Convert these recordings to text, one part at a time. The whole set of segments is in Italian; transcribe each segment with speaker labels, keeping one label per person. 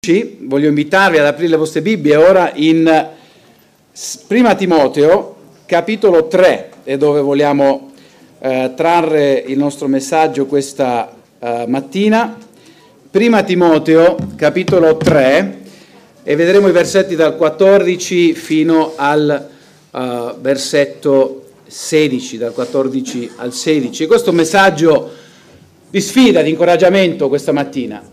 Speaker 1: Voglio invitarvi ad aprire le vostre Bibbie ora in Prima Timoteo, capitolo 3, è dove vogliamo trarre il nostro messaggio questa mattina. Prima Timoteo, capitolo 3, e vedremo i versetti dal 14 fino al versetto 16, dal 14 al 16. E questo è un messaggio di sfida, di incoraggiamento questa mattina.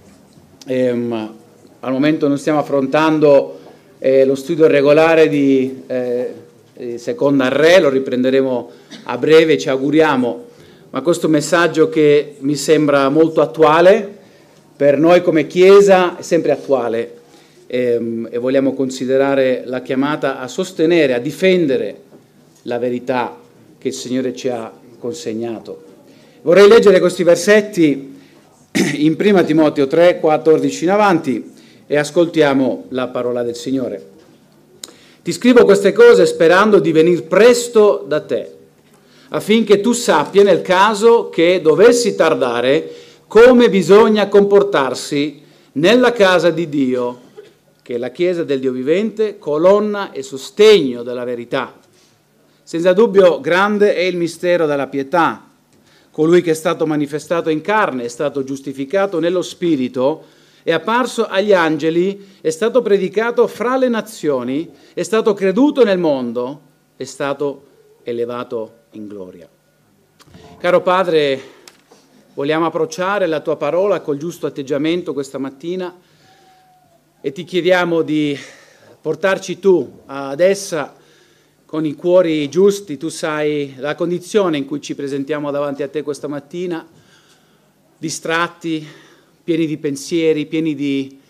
Speaker 1: Al momento non stiamo affrontando lo studio regolare di Seconda Re, lo riprenderemo a breve, ci auguriamo, ma questo messaggio che mi sembra molto attuale, per noi come Chiesa è sempre attuale e vogliamo considerare la chiamata a sostenere, a difendere la verità che il Signore ci ha consegnato. Vorrei leggere questi versetti in Prima Timoteo 3, 14 in avanti, e ascoltiamo la parola del Signore. Ti scrivo queste cose sperando di venir presto da te, affinché tu sappia nel caso che dovessi tardare come bisogna comportarsi nella casa di Dio, che è la Chiesa del Dio vivente, colonna e sostegno della verità. Senza dubbio grande è il mistero della pietà. Colui che è stato manifestato in carne, è stato giustificato nello Spirito, è apparso agli angeli, è stato predicato fra le nazioni, è stato creduto nel mondo, è stato elevato in gloria. Caro Padre, vogliamo approcciare la Tua parola col giusto atteggiamento questa mattina e Ti chiediamo di portarci Tu ad essa con i cuori giusti. Tu sai la condizione in cui ci presentiamo davanti a Te questa mattina, distratti, pieni di pensieri, pieni di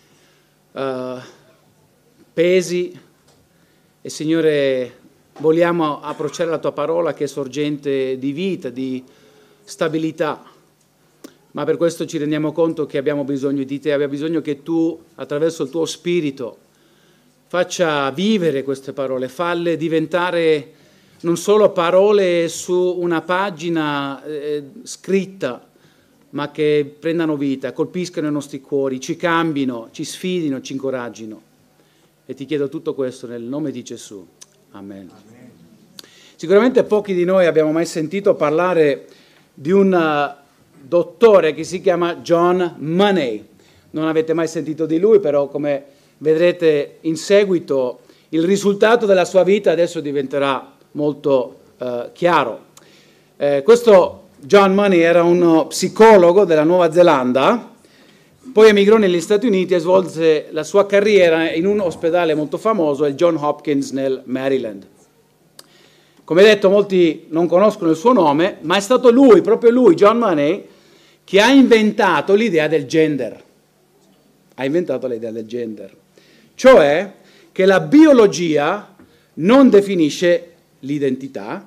Speaker 1: pesi, e Signore vogliamo approcciare la Tua parola che è sorgente di vita, di stabilità, ma per questo ci rendiamo conto che abbiamo bisogno di Te, abbiamo bisogno che Tu attraverso il Tuo Spirito faccia vivere queste parole, falle diventare non solo parole su una pagina scritta, ma che prendano vita, colpiscano i nostri cuori, ci cambino, ci sfidino, ci incoraggino. E Ti chiedo tutto questo nel nome di Gesù. Amen. Amen. Sicuramente pochi di noi abbiamo mai sentito parlare di un dottore che si chiama John Money. Non avete mai sentito di lui, però come vedrete in seguito il risultato della sua vita adesso diventerà molto chiaro. Questo John Money era uno psicologo della Nuova Zelanda, poi emigrò negli Stati Uniti e svolse la sua carriera in un ospedale molto famoso, il John Hopkins nel Maryland. Come detto, molti non conoscono il suo nome, ma è stato lui, proprio lui, John Money, che ha inventato l'idea del gender. Ha inventato l'idea del gender, cioè che la biologia non definisce l'identità,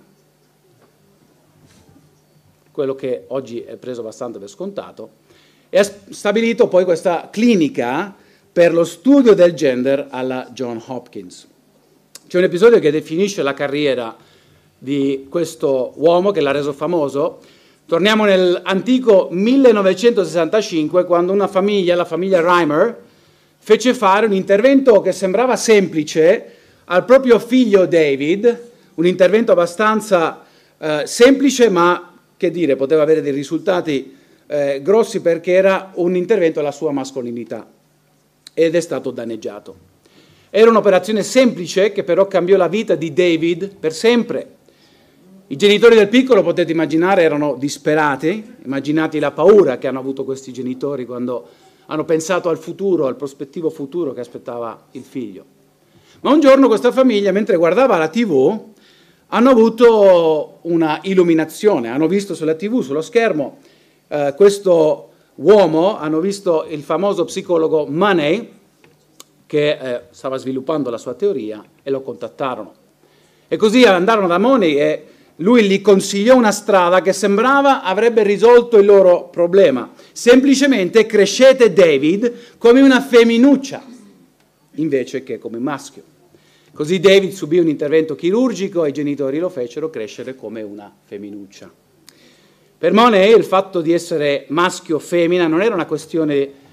Speaker 1: quello che oggi è preso abbastanza per scontato, e ha stabilito poi questa clinica per lo studio del gender alla John Hopkins. C'è un episodio che definisce la carriera di questo uomo che l'ha reso famoso. Torniamo nell'antico 1965, quando una famiglia, la famiglia Reimer, fece fare un intervento che sembrava semplice al proprio figlio David, un intervento abbastanza semplice, ma che dire, poteva avere dei risultati grossi, perché era un intervento alla sua mascolinità ed è stato danneggiato. Era un'operazione semplice che però cambiò la vita di David per sempre. I genitori del piccolo, potete immaginare, erano disperati. Immaginate la paura che hanno avuto questi genitori quando hanno pensato al futuro, al prospettivo futuro che aspettava il figlio. Ma un giorno questa famiglia, mentre guardava la TV, hanno avuto una illuminazione, hanno visto sulla TV, sullo schermo, questo uomo, hanno visto il famoso psicologo Money, che stava sviluppando la sua teoria, e lo contattarono. E così andarono da Money e lui gli consigliò una strada che sembrava avrebbe risolto il loro problema. Semplicemente crescete David come una femminuccia, invece che come maschio. Così David subì un intervento chirurgico e i genitori lo fecero crescere come una femminuccia. Per Money il fatto di essere maschio o femmina non era una questione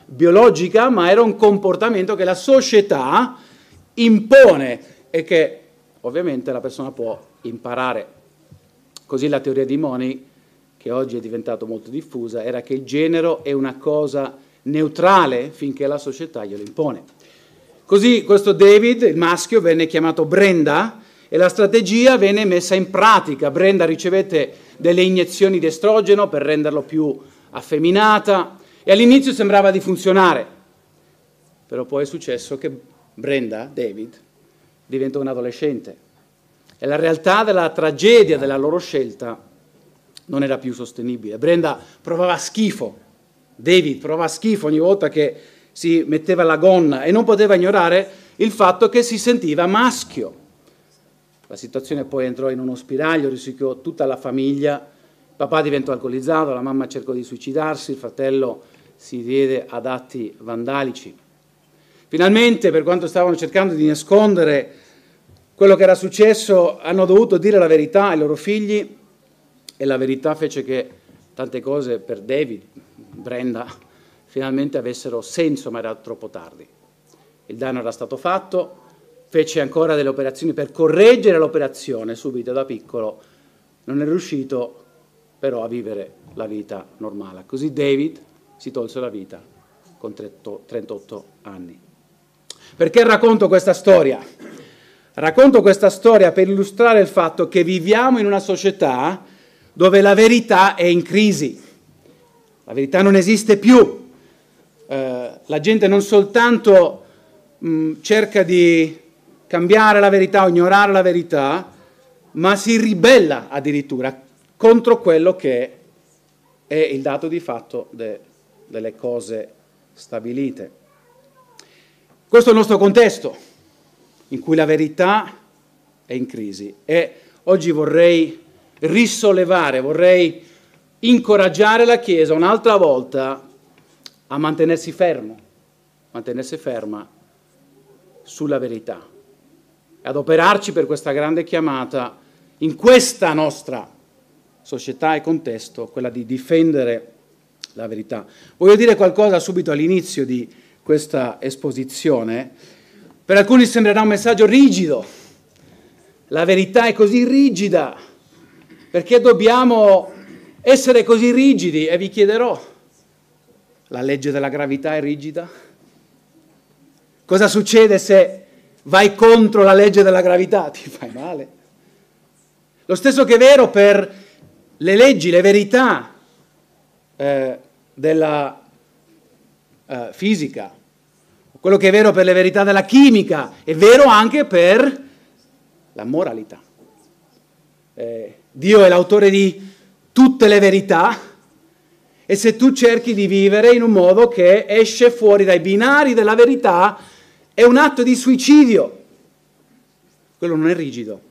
Speaker 1: biologica, ma era un comportamento che la società impone e che ovviamente la persona può imparare. Così la teoria dei Money, che oggi è diventata molto diffusa, era che il genere è una cosa neutrale finché la società glielo impone. Così questo David, il maschio, venne chiamato Brenda e la strategia venne messa in pratica. Brenda ricevette delle iniezioni di estrogeno per renderlo più affeminata e all'inizio sembrava di funzionare, però poi è successo che Brenda, David, diventa un adolescente e la realtà della tragedia della loro scelta non era più sostenibile. Brenda provava schifo, David provava schifo ogni volta che si metteva la gonna e non poteva ignorare il fatto che si sentiva maschio. La situazione poi entrò in uno spiraglio, rischiò tutta la famiglia, il papà diventò alcolizzato, la mamma cercò di suicidarsi, il fratello si diede ad atti vandalici. Finalmente, per quanto stavano cercando di nascondere quello che era successo, hanno dovuto dire la verità ai loro figli e la verità fece che tante cose per David, Brenda, finalmente avessero senso, ma era troppo tardi. Il danno era stato fatto, fece ancora delle operazioni per correggere l'operazione subito da piccolo, non è riuscito però a vivere la vita normale. Così David si tolse la vita con 38 anni. Perché racconto questa storia? Racconto questa storia per illustrare il fatto che viviamo in una società dove la verità è in crisi. La verità non esiste più. La gente non soltanto cerca di cambiare la verità o ignorare la verità, ma si ribella addirittura contro quello che è il dato di fatto delle cose stabilite. Questo è il nostro contesto, in cui la verità è in crisi. E oggi vorrei risollevare, vorrei incoraggiare la Chiesa un'altra volta a mantenersi ferma sulla verità, ad adoperarci per questa grande chiamata in questa nostra società e contesto, quella di difendere la verità. Voglio dire qualcosa subito all'inizio di questa esposizione. Per alcuni sembrerà un messaggio rigido. La verità è così rigida. Perché dobbiamo essere così rigidi? E vi chiederò, la legge della gravità è rigida? Cosa succede se vai contro la legge della gravità? Ti fai male. Lo stesso che è vero per le leggi, le verità della fisica. Quello che è vero per le verità della chimica è vero anche per la moralità. Dio è l'autore di tutte le verità e se tu cerchi di vivere in un modo che esce fuori dai binari della verità è un atto di suicidio. Quello non è rigido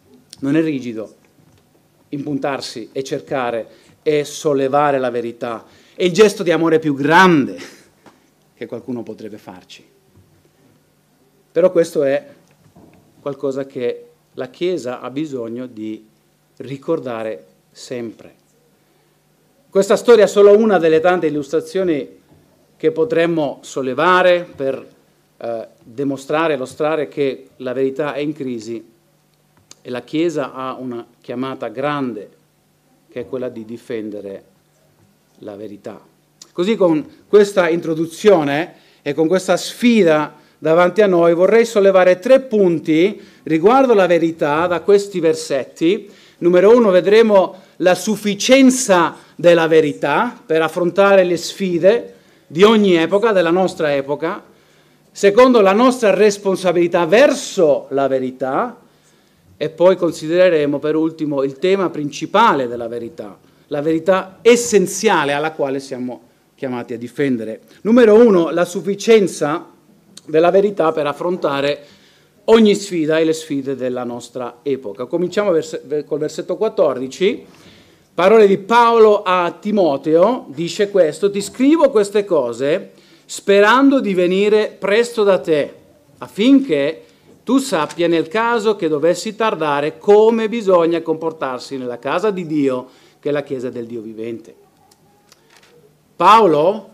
Speaker 1: impuntarsi e cercare e sollevare la verità. È il gesto di amore più grande che qualcuno potrebbe farci. Però questo è qualcosa che la Chiesa ha bisogno di ricordare sempre. Questa storia è solo una delle tante illustrazioni che potremmo sollevare per dimostrare, illustrare che la verità è in crisi e la Chiesa ha una chiamata grande che è quella di difendere la verità. Così con questa introduzione e con questa sfida davanti a noi vorrei sollevare 3 punti riguardo la verità da questi versetti. Numero 1, vedremo la sufficienza della verità per affrontare le sfide di ogni epoca, della nostra epoca. Secondo, la nostra responsabilità verso la verità. E poi considereremo per ultimo il tema principale della verità, la verità essenziale alla quale siamo chiamati a difendere. Numero 1, la sufficienza della verità per affrontare ogni sfida e le sfide della nostra epoca. Cominciamo col versetto 14. Parole di Paolo a Timoteo, dice questo: ti scrivo queste cose sperando di venire presto da te, affinché tu sappia nel caso che dovessi tardare come bisogna comportarsi nella casa di Dio, che è la chiesa del Dio vivente. Paolo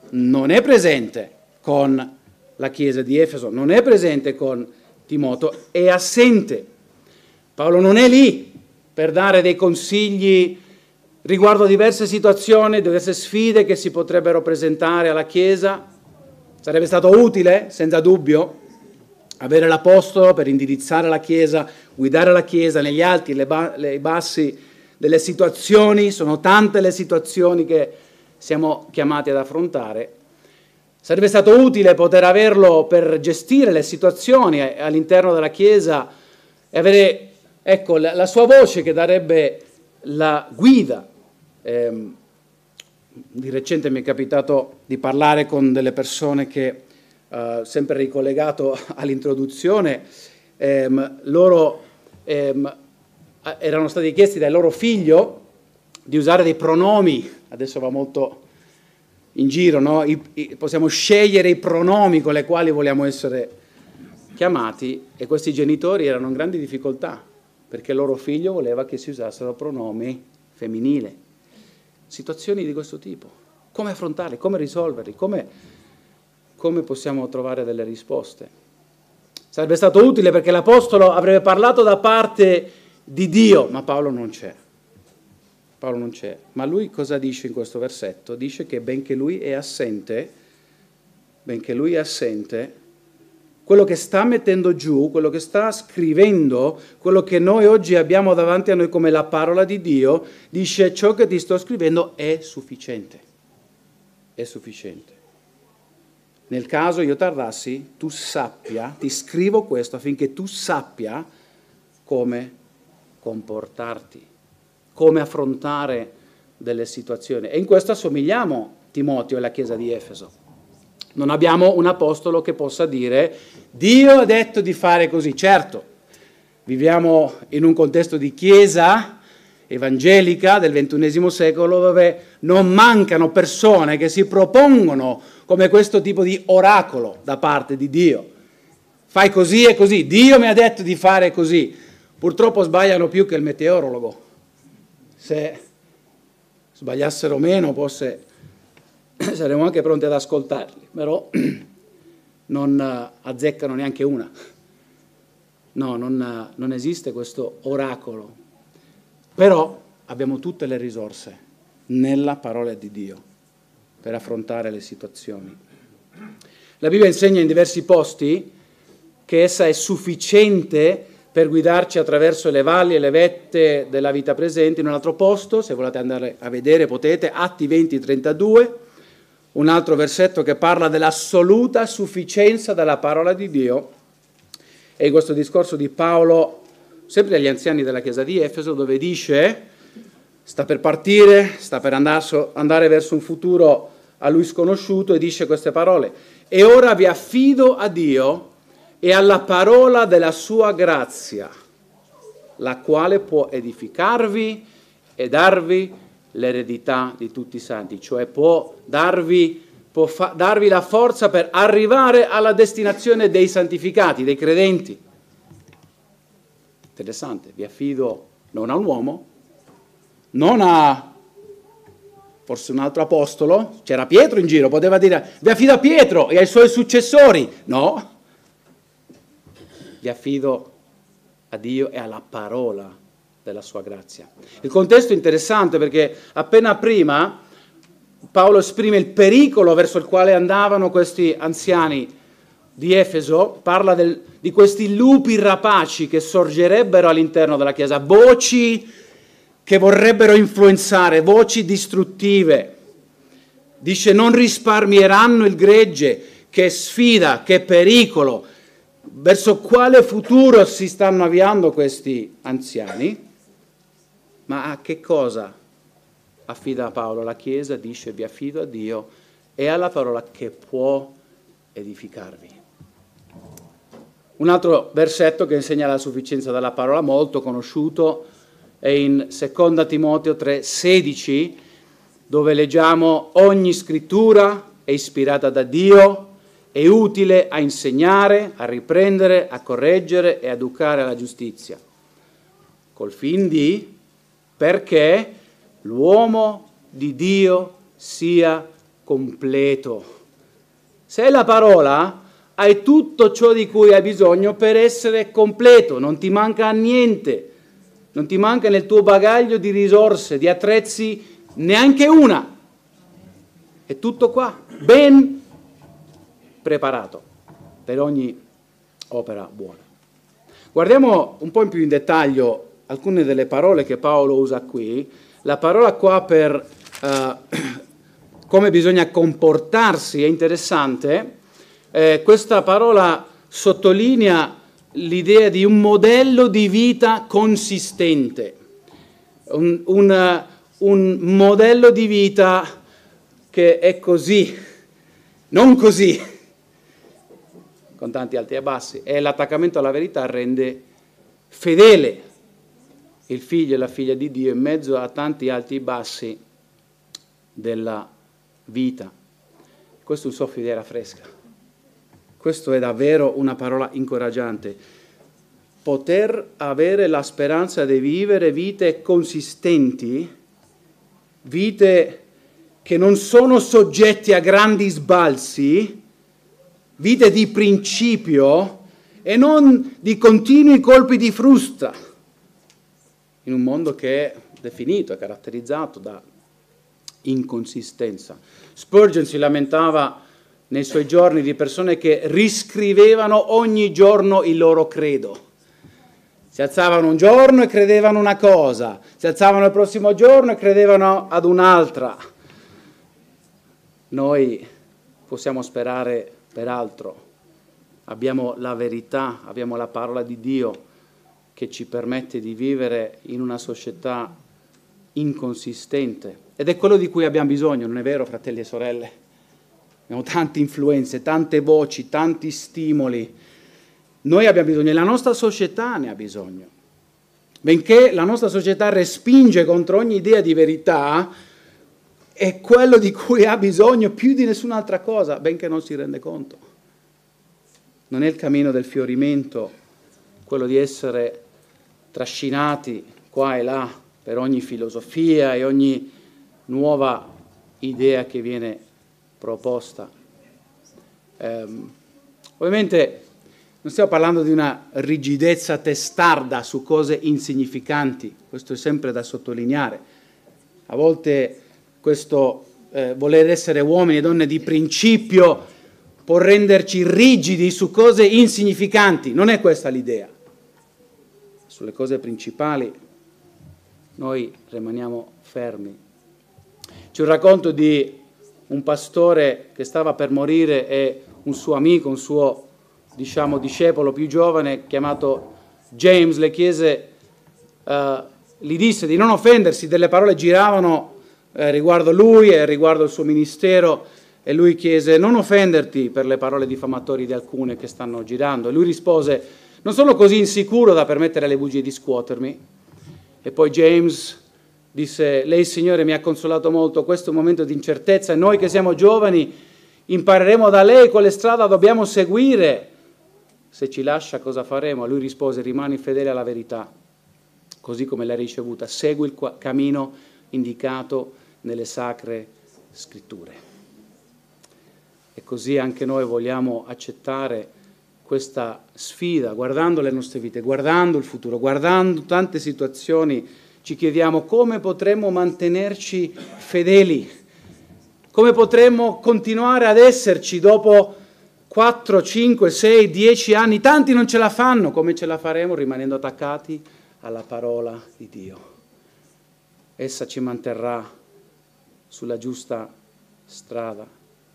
Speaker 1: non è presente con la chiesa di Efeso, non è presente con Timoteo, è assente. Paolo non è lì per dare dei consigli riguardo a diverse situazioni, diverse sfide che si potrebbero presentare alla chiesa. Sarebbe stato utile, senza dubbio, avere l'apostolo per indirizzare la chiesa, guidare la chiesa negli alti e nei bassi delle situazioni. Sono tante le situazioni che siamo chiamati ad affrontare. Sarebbe stato utile poter averlo per gestire le situazioni all'interno della Chiesa e avere, ecco, la sua voce che darebbe la guida. Di recente mi è capitato di parlare con delle persone che, sempre ricollegato all'introduzione, loro erano stati chiesti dal loro figlio di usare dei pronomi, adesso va molto in giro, no? Possiamo scegliere i pronomi con i quali vogliamo essere chiamati, e questi genitori erano in grandi difficoltà perché il loro figlio voleva che si usassero pronomi femminili. Situazioni di questo tipo, come affrontarli, come risolverli, come possiamo trovare delle risposte? Sarebbe stato utile perché l'Apostolo avrebbe parlato da parte di Dio, ma Paolo non c'è. Paolo non c'è. Ma lui cosa dice in questo versetto? Dice che benché lui è assente, quello che sta mettendo giù, quello che sta scrivendo, quello che noi oggi abbiamo davanti a noi come la parola di Dio, dice: ciò che ti sto scrivendo è sufficiente. È sufficiente. Nel caso io tardassi, tu sappia, ti scrivo questo affinché tu sappia come comportarti, come affrontare delle situazioni. E in questo assomigliamo Timoteo e la chiesa di Efeso. Non abbiamo un apostolo che possa dire: Dio ha detto di fare così. Certo, viviamo in un contesto di chiesa evangelica del XXI secolo dove non mancano persone che si propongono come questo tipo di oracolo da parte di Dio. Fai così e così, Dio mi ha detto di fare così. Purtroppo sbagliano più che il meteorologo. Se sbagliassero meno, forse saremmo anche pronti ad ascoltarli, però non azzeccano neanche una. No, non esiste questo oracolo. Però abbiamo tutte le risorse nella parola di Dio per affrontare le situazioni. La Bibbia insegna in diversi posti che essa è sufficiente per guidarci attraverso le valli e le vette della vita presente. In un altro posto, se volete andare a vedere, potete, Atti 20:32, un altro versetto che parla dell'assoluta sufficienza della parola di Dio. E questo discorso di Paolo, sempre agli anziani della chiesa di Efeso, dove dice: sta per partire, sta per andare verso un futuro a lui sconosciuto, e dice queste parole: e ora vi affido a Dio e alla parola della sua grazia, la quale può edificarvi e darvi l'eredità di tutti i santi, cioè può darvi la forza per arrivare alla destinazione dei santificati, dei credenti. Interessante, vi affido non a un uomo, non a forse un altro apostolo, c'era Pietro in giro, poteva dire: vi affido a Pietro e ai suoi successori. No, vi affido a Dio e alla parola della sua grazia. Il contesto è interessante perché appena prima Paolo esprime il pericolo verso il quale andavano questi anziani di Efeso, parla di questi lupi rapaci che sorgerebbero all'interno della Chiesa, voci che vorrebbero influenzare, voci distruttive. Dice: non risparmieranno il gregge. Che sfida, che pericolo! Verso quale futuro si stanno avviando questi anziani? Ma a che cosa affida Paolo la Chiesa? Dice: vi affido a Dio e alla parola che può edificarvi. Un altro versetto che insegna la sufficienza della parola, molto conosciuto, è in 2 Timoteo 3,16, dove leggiamo: ogni scrittura è ispirata da Dio, è utile a insegnare, a riprendere, a correggere e a educare alla giustizia, col fin perché l'uomo di Dio sia completo. Se hai la parola, hai tutto ciò di cui hai bisogno per essere completo, non ti manca niente, non ti manca nel tuo bagaglio di risorse, di attrezzi, neanche una. È tutto qua, ben preparato per ogni opera buona. Guardiamo un po' in più in dettaglio alcune delle parole che Paolo usa qui. La parola qua per come bisogna comportarsi è interessante. Questa parola sottolinea l'idea di un modello di vita consistente, un modello di vita che è così, non così, con tanti alti e bassi, e l'attaccamento alla verità rende fedele il figlio e la figlia di Dio in mezzo a tanti alti e bassi della vita. Questo è un soffio di aria fresca. Questo è davvero una parola incoraggiante. Poter avere la speranza di vivere vite consistenti, vite che non sono soggetti a grandi sbalzi, vite di principio e non di continui colpi di frusta, in un mondo che è definito, è caratterizzato da inconsistenza. Spurgeon si lamentava nei suoi giorni di persone che riscrivevano ogni giorno il loro credo. Si alzavano un giorno e credevano una cosa, si alzavano il prossimo giorno e credevano ad un'altra. Noi possiamo sperare per altro. Abbiamo la verità, abbiamo la parola di Dio che ci permette di vivere in una società inconsistente. Ed è quello di cui abbiamo bisogno, non è vero, fratelli e sorelle? Abbiamo tante influenze, tante voci, tanti stimoli. Noi abbiamo bisogno, e la nostra società ne ha bisogno. Benché la nostra società respinge contro ogni idea di verità, è quello di cui ha bisogno più di nessun'altra cosa, benché non si rende conto. Non è il cammino del fiorimento, quello di essere trascinati qua e là per ogni filosofia e ogni nuova idea che viene proposta. Ovviamente non stiamo parlando di una rigidezza testarda su cose insignificanti, questo è sempre da sottolineare. A volte questo voler essere uomini e donne di principio può renderci rigidi su cose insignificanti, non è questa l'idea. Sulle cose principali noi rimaniamo fermi. C'è un racconto di un pastore che stava per morire e un suo amico, un suo, discepolo più giovane, chiamato James, le chiese, gli disse di non offendersi, delle parole giravano riguardo lui e riguardo il suo ministero, e lui chiese: non offenderti per le parole diffamatorie di alcune che stanno girando. E lui rispose: non sono così insicuro da permettere alle bugie di scuotermi. E poi James disse: lei, Signore, mi ha consolato molto, questo è un momento di incertezza e noi che siamo giovani impareremo da lei quale strada dobbiamo seguire. Se ci lascia, cosa faremo? Lui rispose: rimani fedele alla verità, così come l'hai ricevuta, segui il cammino indicato nelle sacre scritture. E così anche noi vogliamo accettare questa sfida, guardando le nostre vite, guardando il futuro, guardando tante situazioni, ci chiediamo come potremmo mantenerci fedeli, come potremmo continuare ad esserci dopo 4, 5, 6, 10 anni. Tanti non ce la fanno, come ce la faremo rimanendo attaccati alla parola di Dio. Essa ci manterrà sulla giusta strada.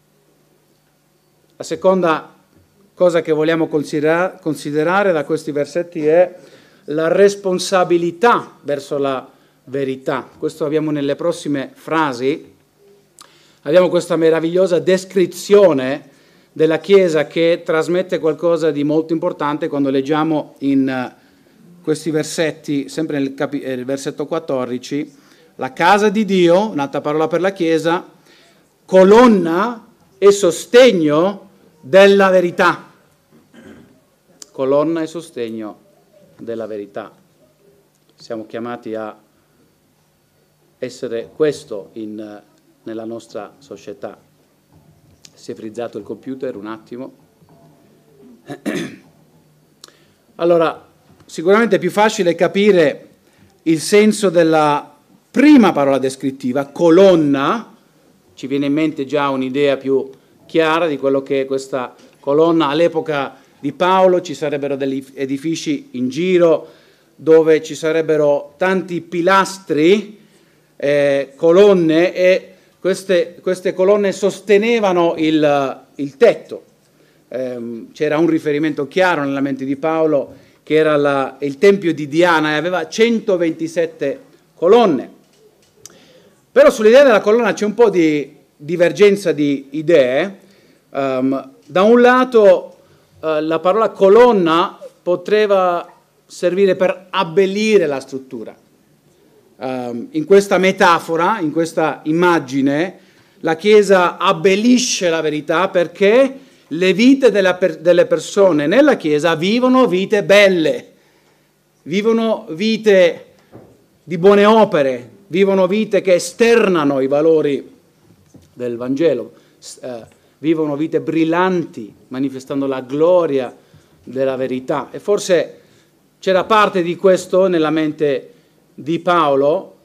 Speaker 1: La seconda cosa che vogliamo considerare da questi versetti è la responsabilità verso la verità. Questo abbiamo nelle prossime frasi. Abbiamo questa meravigliosa descrizione della Chiesa che trasmette qualcosa di molto importante quando leggiamo in questi versetti, sempre nel versetto 14, la casa di Dio, un'altra parola per la Chiesa, colonna e sostegno della verità. Colonna e sostegno della verità. Siamo chiamati a essere questo nella nostra società. Si è frizzato il computer un attimo. Allora, sicuramente è più facile capire il senso della prima parola descrittiva, colonna. Ci viene in mente già un'idea più chiara di quello che è questa colonna. All'epoca di Paolo ci sarebbero degli edifici in giro dove ci sarebbero tanti pilastri, colonne, e queste colonne sostenevano il tetto. C'era un riferimento chiaro nella mente di Paolo che era il tempio di Diana e aveva 127 colonne. Però sull'idea della colonna c'è un po' di divergenza di idee. Da un lato la parola colonna poteva servire per abbellire la struttura. In questa metafora, in questa immagine, la Chiesa abbellisce la verità perché le vite delle persone nella Chiesa vivono vite belle, vivono vite di buone opere, vivono vite che esternano i valori del Vangelo, vivono vite brillanti, manifestando la gloria della verità. E forse c'era parte di questo nella mente di Paolo,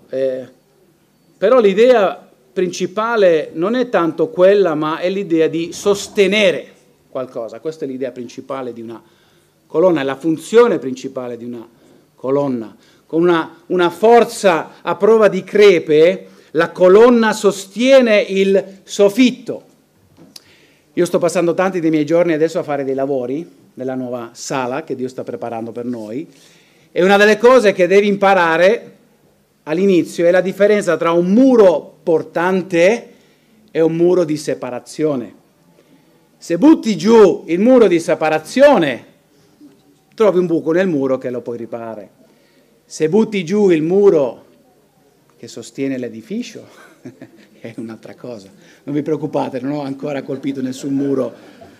Speaker 1: però l'idea principale non è tanto quella, ma è l'idea di sostenere qualcosa. Questa è l'idea principale di una colonna, è la funzione principale di una colonna. Con una forza a prova di crepe, la colonna sostiene il soffitto. Io sto passando tanti dei miei giorni adesso a fare dei lavori nella nuova sala che Dio sta preparando per noi, e una delle cose che devi imparare all'inizio è la differenza tra un muro portante e un muro di separazione. Se butti giù il muro di separazione, trovi un buco nel muro che lo puoi riparare. Se butti giù il muro che sostiene l'edificio, è un'altra cosa. Non vi preoccupate, non ho ancora colpito nessun muro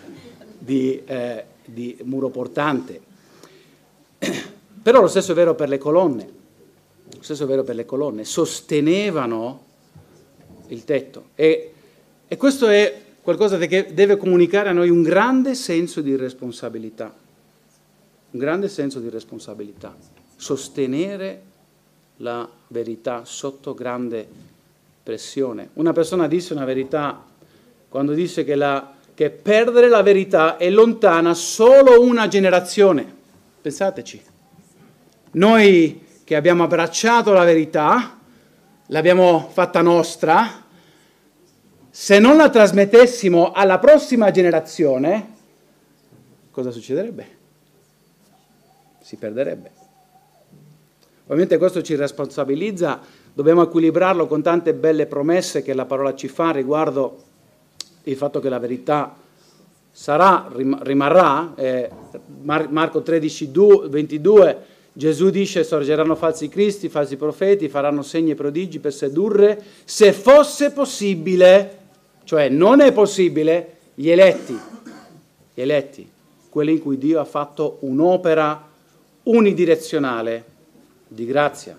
Speaker 1: di muro portante. Però lo stesso è vero per le colonne. Lo stesso è vero per le colonne. Sostenevano il tetto. E questo è qualcosa che deve comunicare a noi un grande senso di responsabilità. Un grande senso di responsabilità. Sostenere la verità sotto grande pressione. Una persona disse una verità quando disse che perdere la verità è lontana solo una generazione. Pensateci. Noi che abbiamo abbracciato la verità, l'abbiamo fatta nostra, se non la trasmettessimo alla prossima generazione, cosa succederebbe? Si perderebbe. Ovviamente questo ci responsabilizza, dobbiamo equilibrarlo con tante belle promesse che la parola ci fa riguardo il fatto che la verità rimarrà. Marco 13, 22, Gesù dice: sorgeranno falsi cristi, falsi profeti, faranno segni e prodigi per sedurre, se fosse possibile, cioè non è possibile, gli eletti, quelli in cui Dio ha fatto un'opera unidirezionale di grazia.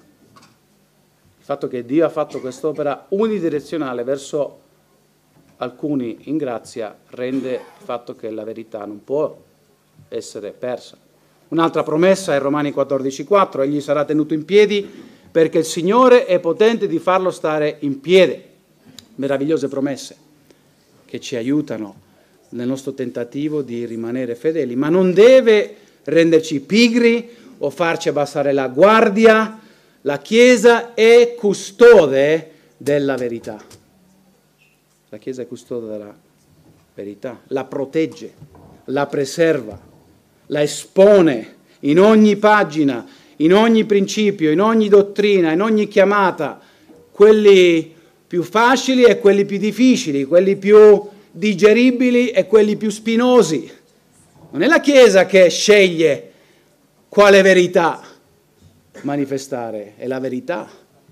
Speaker 1: Il fatto che Dio ha fatto quest'opera unidirezionale verso alcuni in grazia rende il fatto che la verità non può essere persa. Un'altra promessa è Romani 14,4: egli sarà tenuto in piedi perché il Signore è potente di farlo stare in piedi. Meravigliose promesse che ci aiutano nel nostro tentativo di rimanere fedeli, ma non deve renderci pigri o farci abbassare la guardia. La Chiesa è custode della verità. La Chiesa è custode della verità, la protegge, la preserva, la espone in ogni pagina, in ogni principio, in ogni dottrina, in ogni chiamata, quelli più facili e quelli più difficili, quelli più digeribili e quelli più spinosi. Non è la Chiesa che sceglie quale verità manifestare, è la verità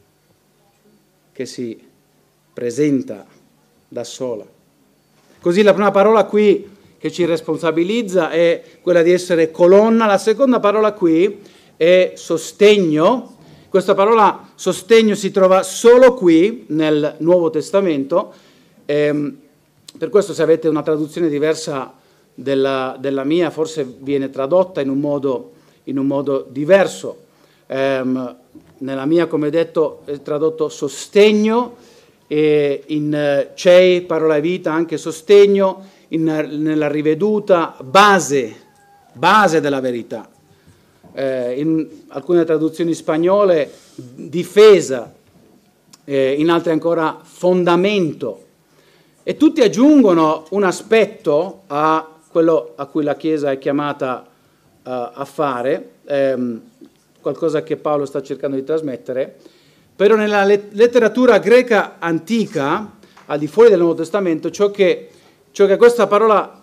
Speaker 1: che si presenta da sola. Così la prima parola qui che ci responsabilizza è quella di essere colonna, la seconda parola qui è sostegno. Questa parola sostegno si trova solo qui nel Nuovo Testamento. Per questo, se avete una traduzione diversa della mia, forse viene tradotta in un modo diverso. Nella mia, come detto, è tradotto sostegno, e in CEI, parola vita, anche sostegno, nella riveduta, base della verità. In alcune traduzioni spagnole, difesa, in altre ancora fondamento. E tutti aggiungono un aspetto a quello a cui la Chiesa è chiamata a fare, qualcosa che Paolo sta cercando di trasmettere, però nella letteratura greca antica, al di fuori del Nuovo Testamento, ciò che questa parola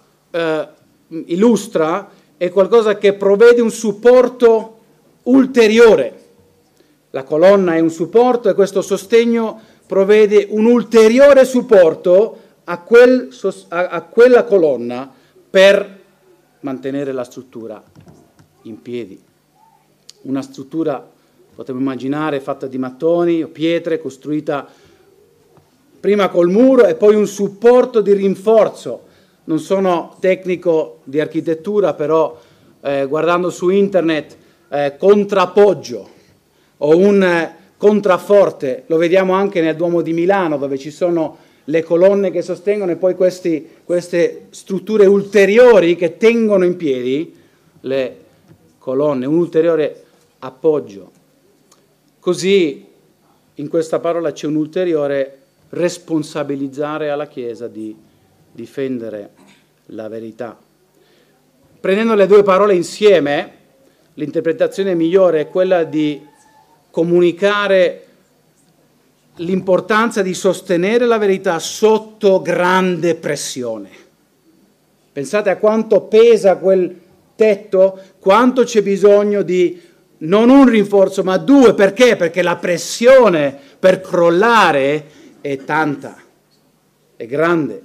Speaker 1: illustra è qualcosa che provvede un supporto ulteriore. La colonna è un supporto e questo sostegno provvede un ulteriore supporto a quella colonna per mantenere la struttura in piedi. Una struttura, potremmo immaginare, fatta di mattoni o pietre, costruita prima col muro e poi un supporto di rinforzo. Non sono tecnico di architettura, però guardando su internet contrappoggio o un contrafforte, lo vediamo anche nel Duomo di Milano, dove ci sono le colonne che sostengono e poi queste strutture ulteriori che tengono in piedi le colonne, un ulteriore appoggio. Così in questa parola c'è un ulteriore responsabilizzare alla Chiesa di difendere la verità. Prendendo le due parole insieme, l'interpretazione migliore è quella di comunicare l'importanza di sostenere la verità sotto grande pressione. Pensate a quanto pesa quel tetto, quanto c'è bisogno di non un rinforzo ma due. Perché? Perché la pressione per crollare è tanta, è grande.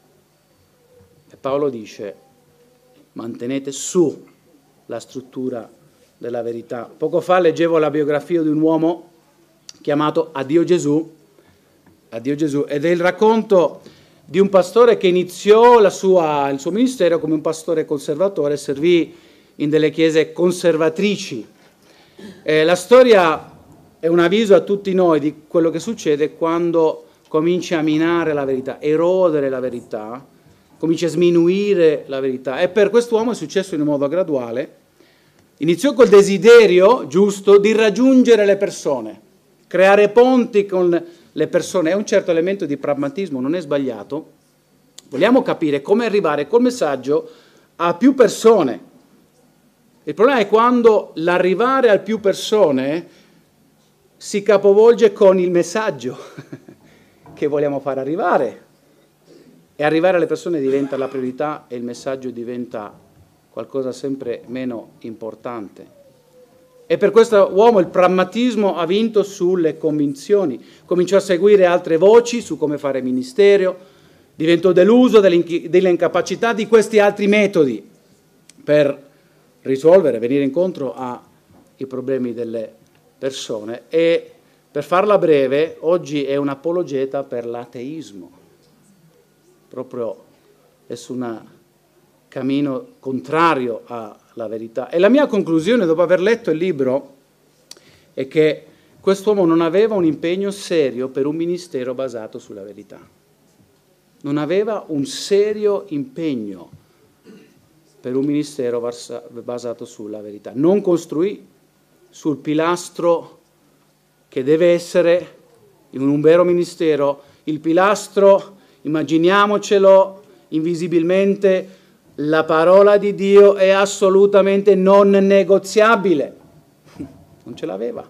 Speaker 1: E Paolo dice: mantenete su la struttura della verità. Poco fa leggevo la biografia di un uomo chiamato Addio Gesù, ed è il racconto di un pastore che iniziò il suo ministero come un pastore conservatore, servì in delle chiese conservatrici. La storia è un avviso a tutti noi di quello che succede quando cominci a minare la verità, erodere la verità, cominci a sminuire la verità. E per quest'uomo è successo in un modo graduale. Iniziò col desiderio giusto di raggiungere le persone, creare ponti con le persone. È un certo elemento di pragmatismo, non è sbagliato. Vogliamo capire come arrivare col messaggio a più persone. Il problema è quando l'arrivare a più persone si capovolge con il messaggio che vogliamo far arrivare. E arrivare alle persone diventa la priorità e il messaggio diventa qualcosa sempre meno importante. E per questo uomo il pragmatismo ha vinto sulle convinzioni. Cominciò a seguire altre voci su come fare ministero, diventò deluso delle incapacità di questi altri metodi per risolvere, venire incontro ai problemi delle persone. E per farla breve, oggi è un apologeta per l'ateismo. Proprio è su un cammino contrario alla verità. E la mia conclusione, dopo aver letto il libro, è che quest'uomo non aveva un impegno serio per un ministero basato sulla verità. Non aveva un serio impegno per un ministero basato sulla verità. Non costruì sul pilastro che deve essere, in un vero ministero, il pilastro, immaginiamocelo invisibilmente, la parola di Dio è assolutamente non negoziabile. Non ce l'aveva.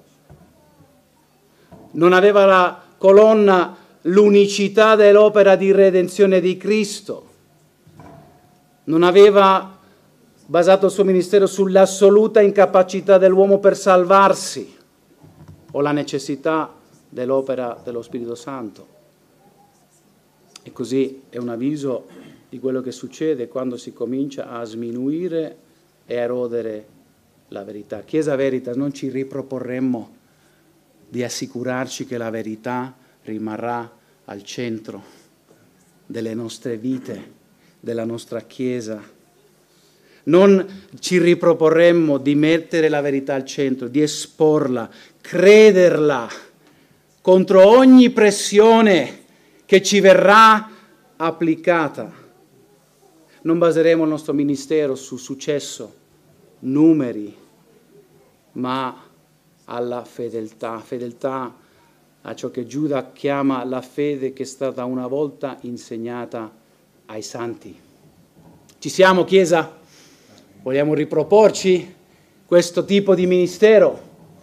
Speaker 1: Non aveva la colonna, l'unicità dell'opera di redenzione di Cristo. Non aveva basato il suo ministero sull'assoluta incapacità dell'uomo per salvarsi o la necessità dell'opera dello Spirito Santo. E così è un avviso di quello che succede quando si comincia a sminuire e a erodere la verità. Chiesa Veritas, non ci riproporremmo di assicurarci che la verità rimarrà al centro delle nostre vite, della nostra Chiesa. Non ci riproporremmo di mettere la verità al centro, di esporla, crederla contro ogni pressione che ci verrà applicata. Non baseremo il nostro ministero su successo, numeri, ma alla fedeltà a ciò che Giuda chiama la fede che è stata una volta insegnata ai santi. Ci siamo, Chiesa? Vogliamo riproporci questo tipo di ministero?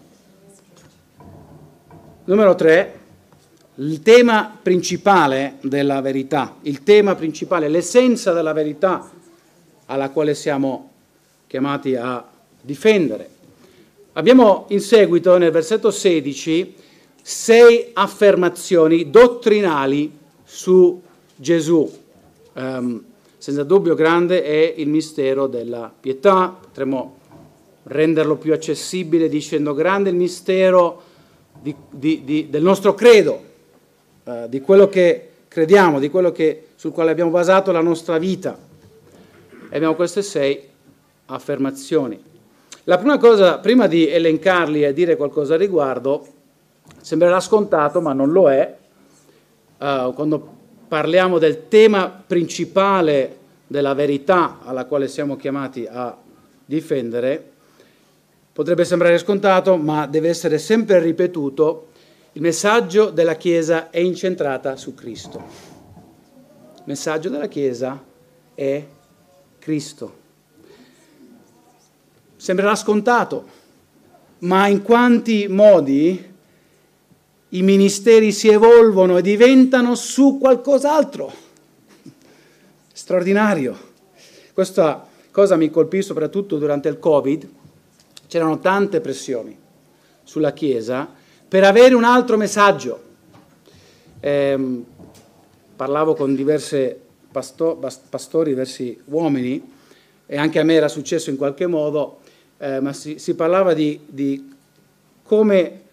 Speaker 1: Numero 3, il tema principale della verità, il tema principale, l'essenza della verità alla quale siamo chiamati a difendere. Abbiamo in seguito, nel versetto 16, 6 affermazioni dottrinali su Gesù. Senza dubbio grande è il mistero della pietà, potremmo renderlo più accessibile dicendo grande il mistero del nostro credo, di quello che crediamo, di quello sul quale abbiamo basato la nostra vita. E abbiamo queste 6 affermazioni. La prima cosa, prima di elencarli e dire qualcosa al riguardo, sembrerà scontato, ma non lo è. Quando parliamo del tema principale della verità alla quale siamo chiamati a difendere, potrebbe sembrare scontato, ma deve essere sempre ripetuto: il messaggio della Chiesa è incentrata su Cristo. Il messaggio della Chiesa è Cristo. Sembrerà scontato, ma in quanti modi i ministeri si evolvono e diventano su qualcos'altro. Straordinario. Questa cosa mi colpì soprattutto durante il Covid. C'erano tante pressioni sulla Chiesa per avere un altro messaggio. Parlavo con diversi pastori, diversi uomini, e anche a me era successo in qualche modo, ma si parlava di come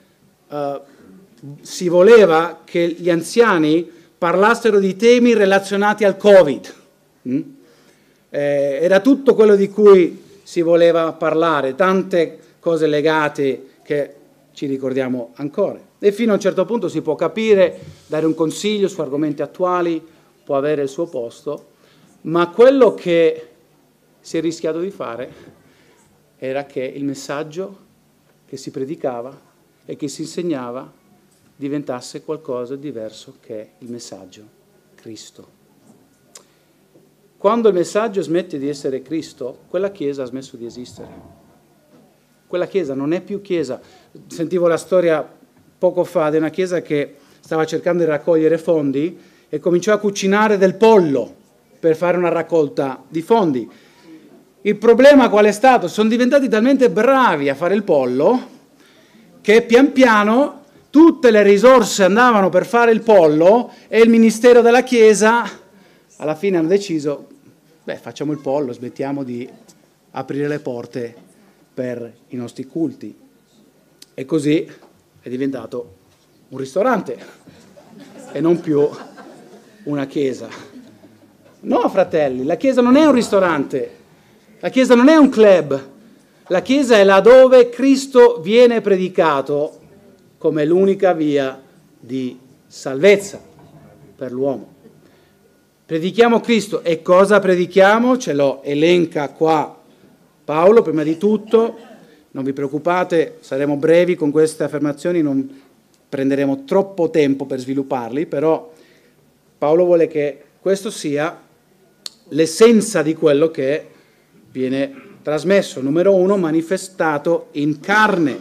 Speaker 1: si voleva che gli anziani parlassero di temi relazionati al Covid. Era tutto quello di cui si voleva parlare, tante cose legate che ci ricordiamo ancora. E fino a un certo punto si può capire, dare un consiglio su argomenti attuali può avere il suo posto, ma quello che si è rischiato di fare era che il messaggio che si predicava e che si insegnava diventasse qualcosa di diverso che il messaggio Cristo. Quando il messaggio smette di essere Cristo, quella Chiesa ha smesso di esistere. Quella Chiesa non è più Chiesa. Sentivo la storia poco fa di una Chiesa che stava cercando di raccogliere fondi e cominciò a cucinare del pollo per fare una raccolta di fondi. Il problema qual è stato? Sono diventati talmente bravi a fare il pollo che pian piano tutte le risorse andavano per fare il pollo e il ministero della Chiesa alla fine hanno deciso, facciamo il pollo, smettiamo di aprire le porte per i nostri culti. E così è diventato un ristorante e non più una Chiesa. No, fratelli, la Chiesa non è un ristorante, la Chiesa non è un club, la Chiesa è là dove Cristo viene predicato come l'unica via di salvezza per l'uomo. Predichiamo Cristo. E cosa predichiamo? Ce lo elenca qua Paolo. Prima di tutto, non vi preoccupate, saremo brevi con queste affermazioni, non prenderemo troppo tempo per svilupparli, però Paolo vuole che questo sia l'essenza di quello che viene trasmesso. Numero 1, manifestato in carne.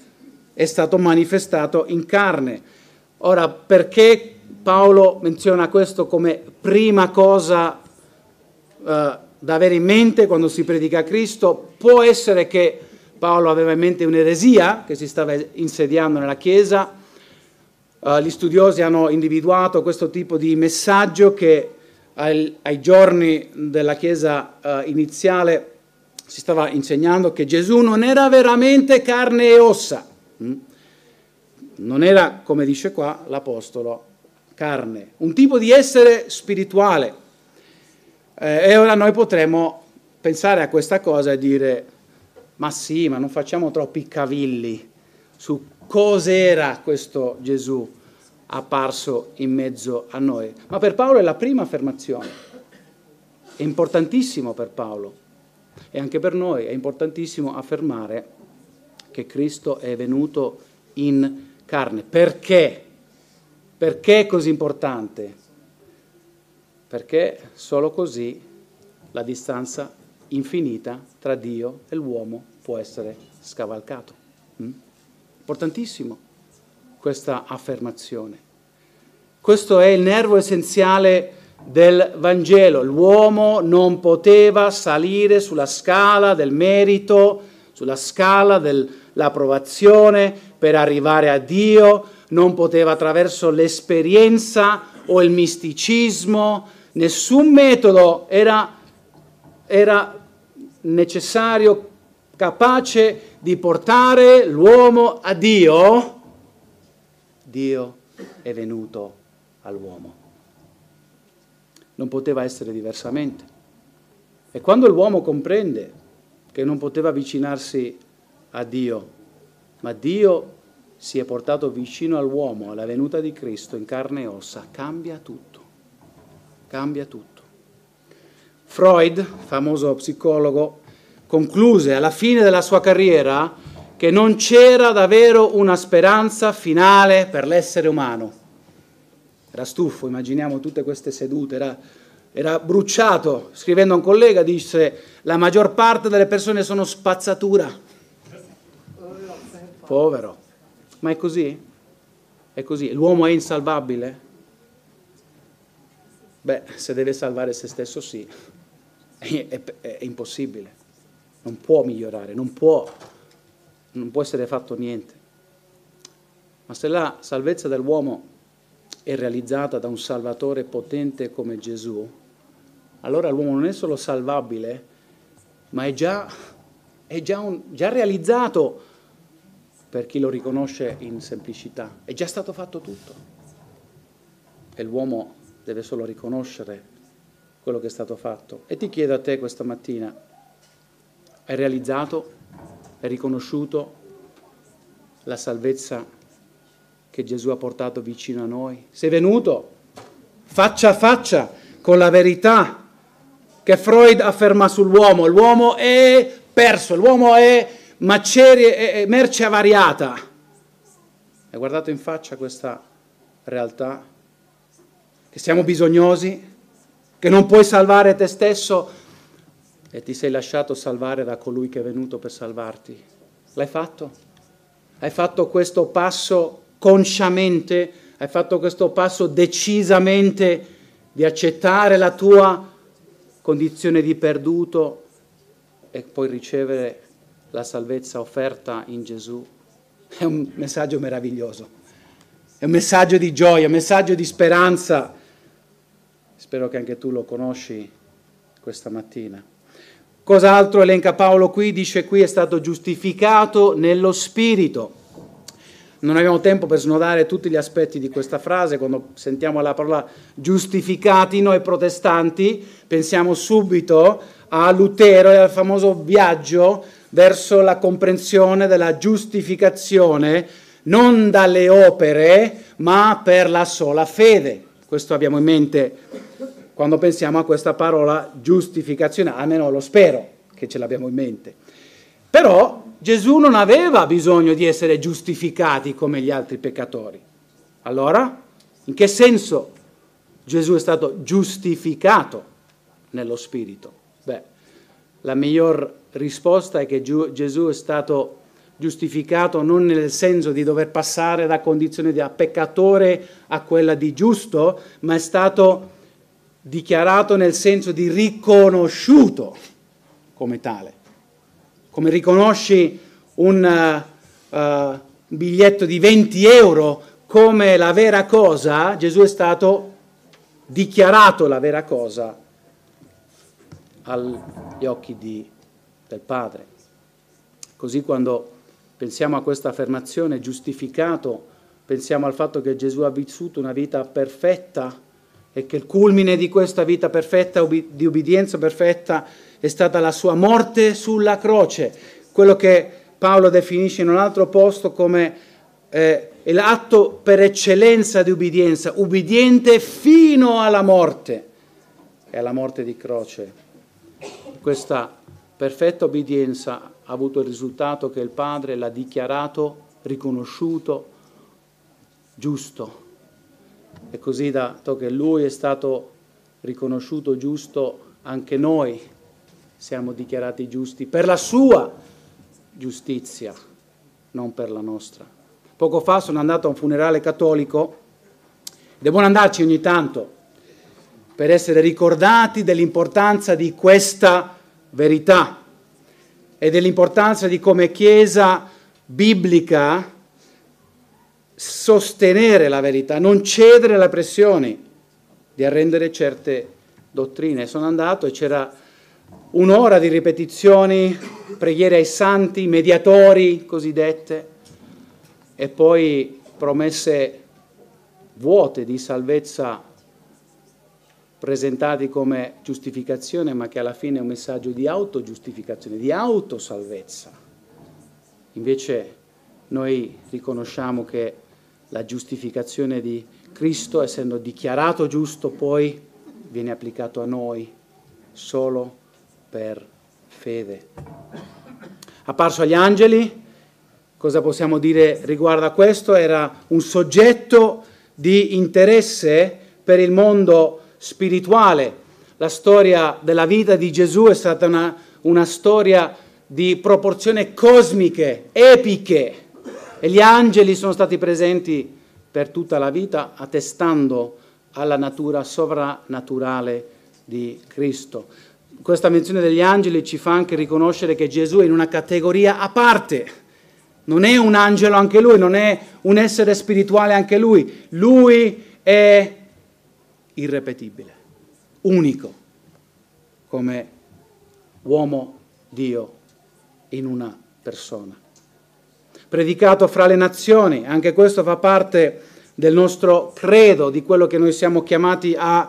Speaker 1: È stato manifestato in carne. Ora, perché Paolo menziona questo come prima cosa da avere in mente quando si predica Cristo? Può essere che Paolo aveva in mente un'eresia che si stava insediando nella Chiesa. Gli studiosi hanno individuato questo tipo di messaggio che ai giorni della Chiesa iniziale si stava insegnando che Gesù non era veramente carne e ossa. Non era, come dice qua l'Apostolo, carne, un tipo di essere spirituale. E ora noi potremmo pensare a questa cosa e dire, ma sì, ma non facciamo troppi cavilli su cos'era questo Gesù apparso in mezzo a noi. Ma per Paolo è la prima affermazione, è importantissimo per Paolo e anche per noi è importantissimo affermare che Cristo è venuto in carne. Perché? Perché è così importante? Perché solo così la distanza infinita tra Dio e l'uomo può essere scavalcato. Importantissimo questa affermazione. Questo è il nervo essenziale del Vangelo. L'uomo non poteva salire sulla scala del merito, sulla scala dell'approvazione per arrivare a Dio, non poteva attraverso l'esperienza o il misticismo, nessun metodo era necessario, capace di portare l'uomo a Dio. Dio è venuto all'uomo. Non poteva essere diversamente. E quando l'uomo comprende che non poteva avvicinarsi a Dio, ma Dio si è portato vicino all'uomo alla venuta di Cristo in carne e ossa, cambia tutto. Cambia tutto. Freud, famoso psicologo, concluse alla fine della sua carriera che non c'era davvero una speranza finale per l'essere umano. Era stufo, immaginiamo tutte queste sedute, era bruciato. Scrivendo a un collega disse: la maggior parte delle persone sono spazzatura. Povero. Ma è così? È così. L'uomo è insalvabile? Beh, se deve salvare se stesso sì. È impossibile. Non può migliorare, non può essere fatto niente. Ma se la salvezza dell'uomo è realizzata da un Salvatore potente come Gesù, allora l'uomo non è solo salvabile, ma è già realizzato per chi lo riconosce in semplicità. È già stato fatto tutto. E l'uomo deve solo riconoscere quello che è stato fatto. E ti chiedo a te questa mattina, hai realizzato, hai riconosciuto la salvezza che Gesù ha portato vicino a noi? Sei venuto faccia a faccia con la verità che Freud afferma sull'uomo. L'uomo è perso, l'uomo è macerie, è merce avariata. Hai guardato in faccia questa realtà? Che siamo bisognosi, che non puoi salvare te stesso e ti sei lasciato salvare da colui che è venuto per salvarti. L'hai fatto? Hai fatto questo passo consciamente? Hai fatto questo passo decisamente di accettare la tua condizione di perduto e poi ricevere la salvezza offerta in Gesù? È un messaggio meraviglioso, è un messaggio di gioia, un messaggio di speranza. Spero che anche tu lo conosci questa mattina. Cos'altro elenca Paolo qui? Dice qui è stato giustificato nello Spirito. Non abbiamo tempo per snodare tutti gli aspetti di questa frase. Quando sentiamo la parola giustificati, noi protestanti pensiamo subito a Lutero e al famoso viaggio verso la comprensione della giustificazione non dalle opere, ma per la sola fede. Questo abbiamo in mente quando pensiamo a questa parola giustificazione, almeno lo spero che ce l'abbiamo in mente. Però Gesù non aveva bisogno di essere giustificati come gli altri peccatori. Allora, in che senso Gesù è stato giustificato nello Spirito? Beh, la miglior risposta è che Gesù è stato giustificato non nel senso di dover passare da condizione da peccatore a quella di giusto, ma è stato dichiarato nel senso di riconosciuto come tale. Come riconosci un biglietto di 20 euro come la vera cosa, Gesù è stato dichiarato la vera cosa agli occhi del Padre. Così quando pensiamo a questa affermazione, giustificato pensiamo al fatto che Gesù ha vissuto una vita perfetta e che il culmine di questa vita perfetta, di ubbidienza perfetta, è stata la sua morte sulla croce, quello che Paolo definisce in un altro posto come l'atto per eccellenza di ubbidienza, ubbidiente fino alla morte, e alla morte di croce. Questa perfetta obbedienza ha avuto il risultato che il Padre l'ha dichiarato, riconosciuto, giusto. E così, dato che Lui è stato riconosciuto giusto, anche noi siamo dichiarati giusti per la Sua giustizia, non per la nostra. Poco fa sono andato a un funerale cattolico, ed è buono andarci ogni tanto, per essere ricordati dell'importanza di questa verità e dell'importanza di come Chiesa biblica sostenere la verità, non cedere alle pressioni di arrendere certe dottrine. Sono andato e c'era un'ora di ripetizioni, preghiere ai santi, mediatori cosiddette, e poi promesse vuote di salvezza presentati come giustificazione, ma che alla fine è un messaggio di autogiustificazione, di autosalvezza. Invece noi riconosciamo che la giustificazione di Cristo, essendo dichiarato giusto, poi viene applicato a noi solo per fede. Apparso agli angeli, cosa possiamo dire riguardo a questo? Era un soggetto di interesse per il mondo spirituale. La storia della vita di Gesù è stata una storia di proporzioni cosmiche, epiche, e gli angeli sono stati presenti per tutta la vita, attestando alla natura sovrannaturale di Cristo. Questa menzione degli angeli ci fa anche riconoscere che Gesù è in una categoria a parte. Non è un angelo anche lui, non è un essere spirituale anche lui. Lui è irrepetibile, unico, come uomo Dio in una persona. Predicato fra le nazioni, anche questo fa parte del nostro credo, di quello che noi siamo chiamati a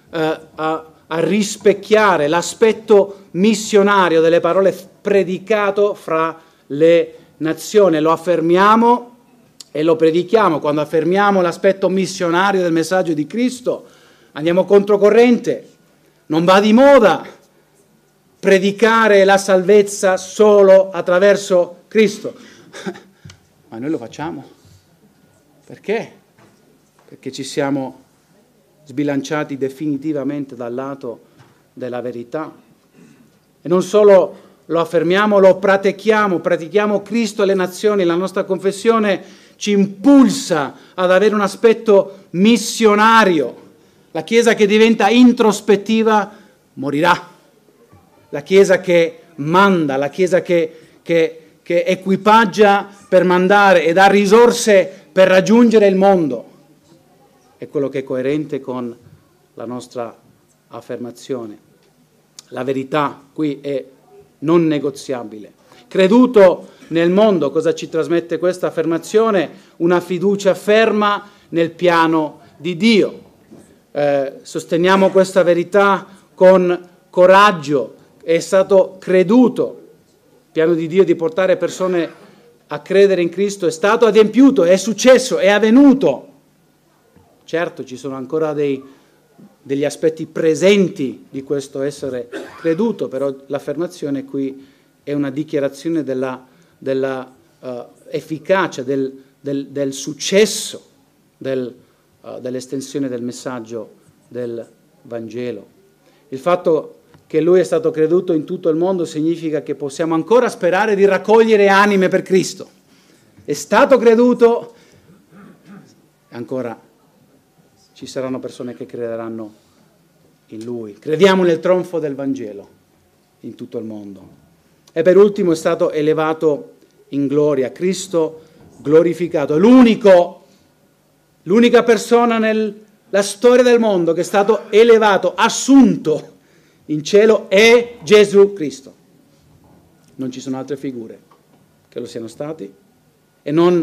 Speaker 1: rispecchiare, l'aspetto missionario delle parole predicato fra le nazioni. Lo affermiamo e lo predichiamo. Quando affermiamo l'aspetto missionario del messaggio di Cristo, andiamo controcorrente. Non va di moda predicare la salvezza solo attraverso Cristo. Ma noi lo facciamo. Perché? Perché ci siamo sbilanciati definitivamente dal lato della verità. E non solo lo affermiamo, lo pratichiamo Cristo alle nazioni. La nostra confessione ci impulsa ad avere un aspetto missionario. La Chiesa che diventa introspettiva morirà. La Chiesa che manda, la Chiesa che equipaggia per mandare e dà risorse per raggiungere il mondo, è quello che è coerente con la nostra affermazione. La verità qui è non negoziabile. Creduto nel mondo, cosa ci trasmette questa affermazione? Una fiducia ferma nel piano di Dio. Sosteniamo questa verità con coraggio. È stato creduto. Il piano di Dio di portare persone a credere in Cristo è stato adempiuto, è successo, è avvenuto. Certo, ci sono ancora degli aspetti presenti di questo essere creduto, però l'affermazione qui è una dichiarazione della efficacia, del successo dell'estensione del messaggio del Vangelo. Il fatto che Lui è stato creduto in tutto il mondo significa che possiamo ancora sperare di raccogliere anime per Cristo. È stato creduto, ancora ci saranno persone che crederanno in Lui. Crediamo nel trionfo del Vangelo in tutto il mondo. E per ultimo è stato elevato in gloria, Cristo glorificato. L'unica persona nella storia del mondo che è stato elevato, assunto in cielo è Gesù Cristo. Non ci sono altre figure che lo siano stati e non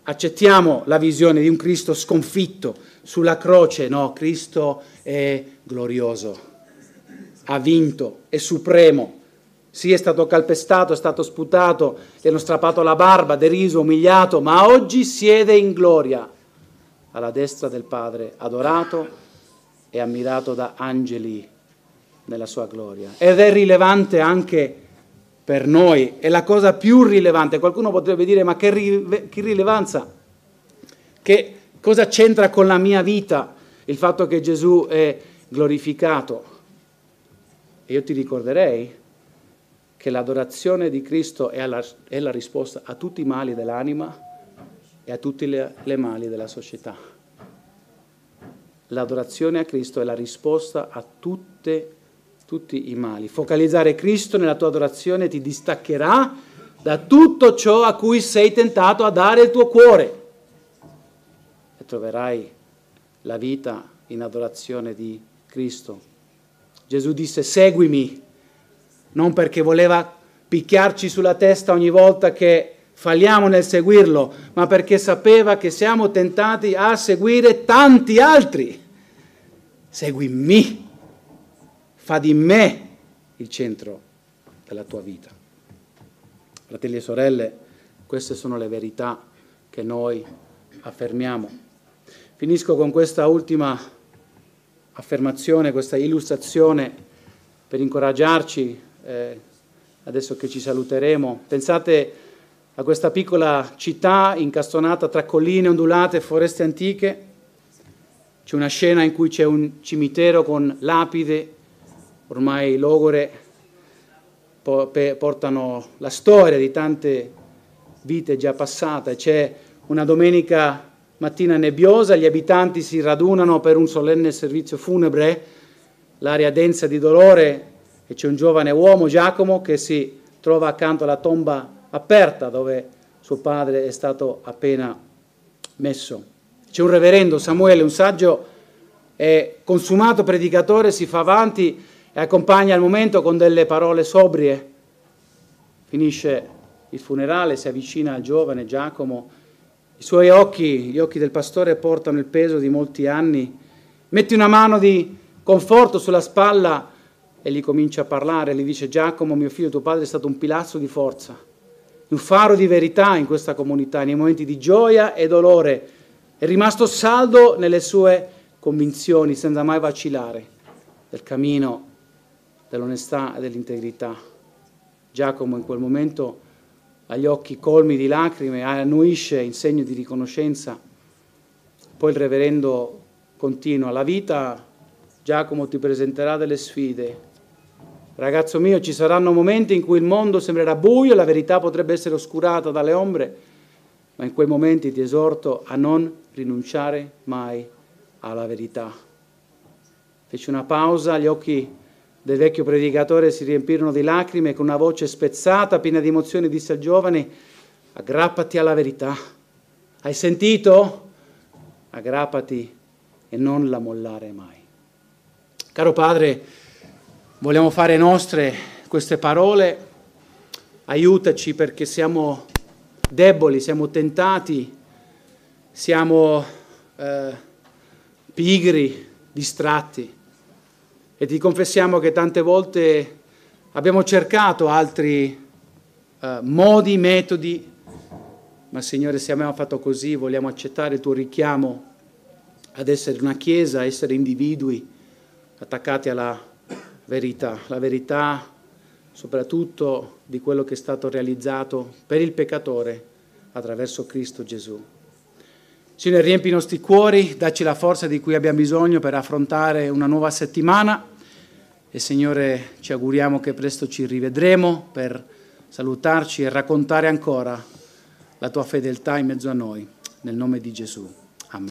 Speaker 1: accettiamo la visione di un Cristo sconfitto sulla croce. No, Cristo è glorioso, ha vinto, è supremo. Sì, è stato calpestato, è stato sputato, gli hanno strappato la barba, deriso, umiliato, ma oggi siede in gloria alla destra del Padre, adorato e ammirato da angeli nella sua gloria. Ed è rilevante anche per noi, è la cosa più rilevante. Qualcuno potrebbe dire, ma che rilevanza? Che cosa c'entra con la mia vita il fatto che Gesù è glorificato? E io ti ricorderei che l'adorazione di Cristo è la risposta a tutti i mali dell'anima e a tutti le mali della società. L'adorazione a Cristo è la risposta a tutti i mali. Focalizzare Cristo nella tua adorazione ti distaccherà da tutto ciò a cui sei tentato a dare il tuo cuore e troverai la vita in adorazione di Cristo. Gesù disse: seguimi, non perché voleva picchiarci sulla testa ogni volta che falliamo nel seguirlo, ma perché sapeva che siamo tentati a seguire tanti altri. Seguimi, fa di me il centro della tua vita. Fratelli e sorelle, queste sono le verità che noi affermiamo. Finisco con questa ultima affermazione, questa illustrazione per incoraggiarci adesso che ci saluteremo. Pensate a questa piccola città incastonata tra colline ondulate e foreste antiche. C'è una scena in cui c'è un cimitero con lapidi ormai logore, portano la storia di tante vite già passate. C'è una domenica mattina nebbiosa, gli abitanti si radunano per un solenne servizio funebre, l'aria densa di dolore, e c'è un giovane uomo, Giacomo, che si trova accanto alla tomba aperta dove suo padre è stato appena messo. C'è un reverendo, Samuele, un saggio e consumato predicatore, si fa avanti e accompagna il momento con delle parole sobrie. Finisce il funerale, si avvicina al giovane Giacomo, i suoi occhi, gli occhi del pastore, portano il peso di molti anni, mette una mano di conforto sulla spalla e gli comincia a parlare, gli dice: Giacomo, mio figlio, tuo padre è stato un pilastro di forza, un faro di verità in questa comunità, nei momenti di gioia e dolore, è rimasto saldo nelle sue convinzioni, senza mai vacillare del cammino dell'onestà e dell'integrità. Giacomo in quel momento ha gli occhi colmi di lacrime, annuisce in segno di riconoscenza. Poi il reverendo continua: la vita, Giacomo, ti presenterà delle sfide. Ragazzo mio, ci saranno momenti in cui il mondo sembrerà buio, la verità potrebbe essere oscurata dalle ombre, ma in quei momenti ti esorto a non rinunciare mai alla verità. Fece una pausa, gli occhi del vecchio predicatore si riempirono di lacrime e con una voce spezzata, piena di emozioni, disse al giovane: aggrappati alla verità. Hai sentito? Aggrappati e non la mollare mai. Caro Padre, vogliamo fare nostre queste parole. Aiutaci, perché siamo deboli, siamo tentati, siamo pigri, distratti. E ti confessiamo che tante volte abbiamo cercato altri modi, metodi, ma Signore, se abbiamo fatto così, vogliamo accettare il tuo richiamo ad essere una chiesa, a essere individui attaccati alla verità, la verità soprattutto di quello che è stato realizzato per il peccatore attraverso Cristo Gesù. Signore, riempi i nostri cuori, dacci la forza di cui abbiamo bisogno per affrontare una nuova settimana e Signore, ci auguriamo che presto ci rivedremo per salutarci e raccontare ancora la tua fedeltà in mezzo a noi, nel nome di Gesù.